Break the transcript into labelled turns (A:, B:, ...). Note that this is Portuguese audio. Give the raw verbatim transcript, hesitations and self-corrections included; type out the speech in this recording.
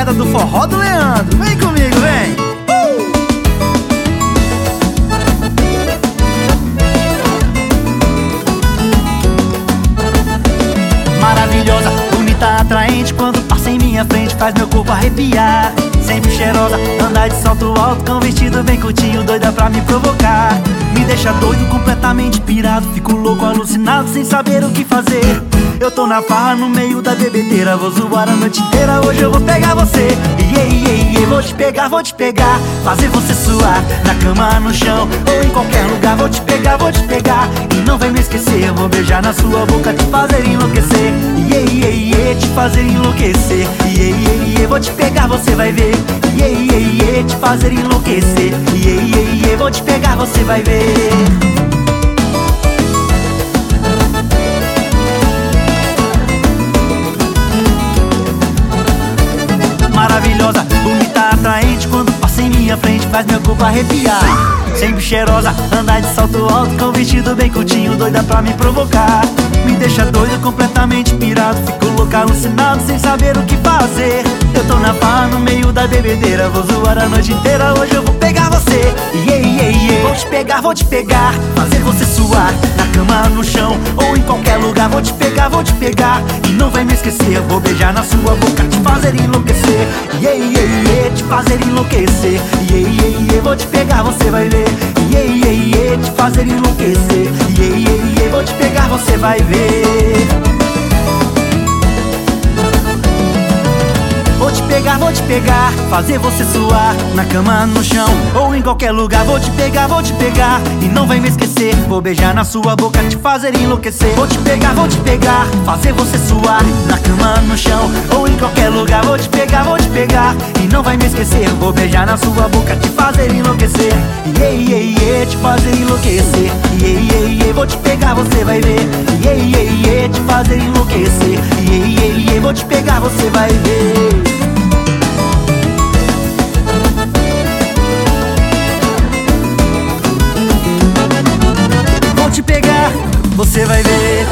A: rapaziada do forró do Leandro. Vem comigo, vem! Uh! Maravilhosa, bonita, atraente, quando passa em minha frente faz meu corpo arrepiar. Sempre cheirosa, anda de salto alto com vestido bem curtinho, doida pra me provocar. Me deixa doido, completamente pirado, fico louco, alucinado, sem saber o que fazer. Eu tô na farra, no meio da bebedeira, vou zoar a noite inteira, hoje eu vou pegar você. Iê, iê, iê, vou te pegar, vou te pegar, fazer você suar, na cama, no chão, ou em qualquer lugar. Vou te pegar, vou te pegar, e não vai me esquecer. Vou beijar na sua boca, te fazer enlouquecer. Iê, iê, iê, te fazer enlouquecer. Iê, iê, iê, vou te pegar, você vai ver. Iê, iê, iê, te fazer enlouquecer. Iê, iê, iê, vou te pegar, você vai ver. Maravilhosa, bonita, atraente, quando passa em minha frente faz meu corpo arrepiar. Sempre cheirosa, anda de salto alto com vestido bem curtinho, doida pra me provocar. Me deixa doido, completamente pirado, fico louco, alucinado, sem saber o que fazer. Eu tô na farra, no meio da bebedeira, vou zoar a noite inteira, hoje eu vou pegar você. Iê, iê, iê, vou te pegar, vou te pegar, fazer você suar, na cama, no chão, ou em qualquer lugar. Vou te pegar, vou te pegar, e não vai me esquecer. Vou beijar na sua boca, te fazer enlouquecer. Iê, iê, iê, te fazer enlouquecer. Iê, iê, iê, vou te pegar, você vai ver. Iê, iê, iê, te fazer enlouquecer. Iê, iê, iê, vou te pegar, você vai ver. Vou te pegar, vou te pegar, fazer você suar, na cama, no chão, ou em qualquer lugar. Vou te pegar, vou te pegar, e não vai me esquecer. Vou beijar na sua boca, te fazer enlouquecer. Vou te pegar, vou te pegar, fazer você suar, na cama, no chão, ou em qualquer lugar. Vou te pegar, vou te pegar, e não vai me esquecer. Vou beijar na sua boca, te fazer enlouquecer. Iê, iê, iê, te fazer enlouquecer. Iê, iê, iê, vou te pegar, você vai ver. Iê, iê, iê, te fazer enlouquecer. Iê, iê, iê, vou te pegar, você vai ver. Vou te pegar, você vai ver.